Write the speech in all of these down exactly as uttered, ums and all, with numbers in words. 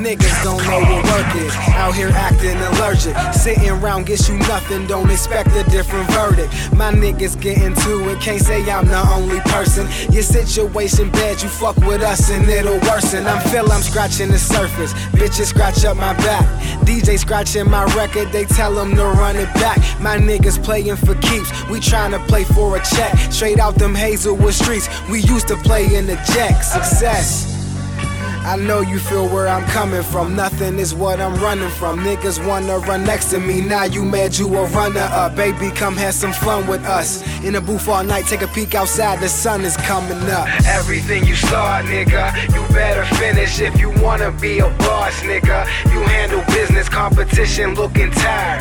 niggas don't know what work is. Out here acting allergic, sitting around gets you nothing, don't expect a different verdict. My niggas getting to it, can't say I'm the only person. Your situation bad, you fuck with us and it'll worsen. I'm feel I'm scratching the surface, bitches scratch up my back. D J scratching my record, they tell them to run it back. My niggas playing for keeps, we tryna play for a check. Straight out them Hazelwood streets, we used to play in the Jack. Success, I know you feel where I'm coming from. Nothing is what I'm running from. Niggas wanna run next to me, now you mad you a runner up. Baby, come have some fun with us. In the booth all night, take a peek outside, the sun is coming up. Everything you start, nigga, you better finish if you wanna be a boss, nigga. You handle business, competition looking tired.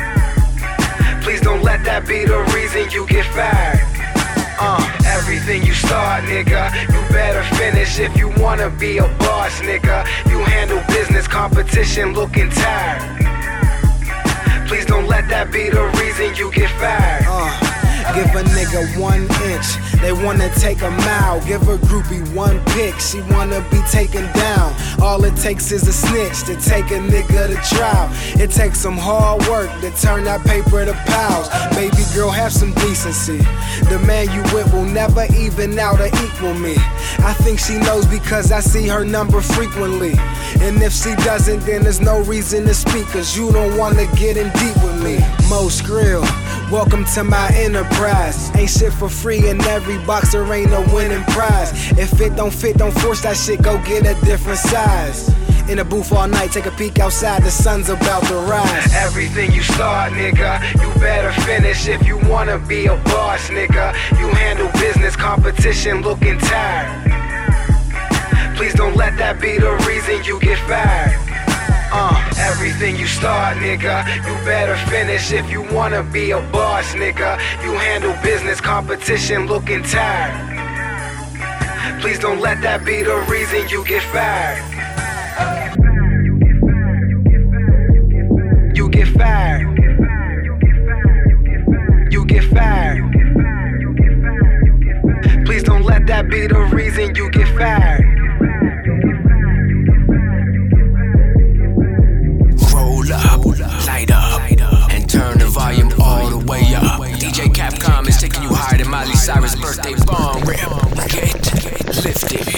Please don't let that be the reason you get fired. Uh, everything you start, nigga, you better finish if you wanna be a boss, nigga. You handle business, competition looking tired. Please don't let that be the reason you get fired. Uh, give a nigga one inch, they wanna take a mile. Give a groupie one pick, she wanna be taken down. All it takes is a snitch to take a nigga to trial. It takes some hard work to turn that paper to piles. Baby girl, have some decency. The man you with will never even out or equal me. I think she knows because I see her number frequently. And if she doesn't, then there's no reason to speak, cause you don't wanna get in deep with me. Mo Skrill, welcome to my enterprise. Ain't shit for free and every boxer ain't a winning prize. If it don't fit, don't force that shit, go get a different size. In the booth all night, take a peek outside, the sun's about to rise. Everything you start, nigga, you better finish if you wanna be a boss, nigga. You handle business, competition looking tired. Please don't let that be the reason you get fired. Uh, everything you start, nigga, you better finish if you wanna be a boss, nigga. You handle business, competition looking tired. Please don't let that be the reason you get fired. You get fired. You get fired. Please don't let that be the reason you get fired. Roll up, light up, and turn the volume all the way up. D J Capcom is taking you higher than Miley Cyrus' birthday bomb rip. Get lifted.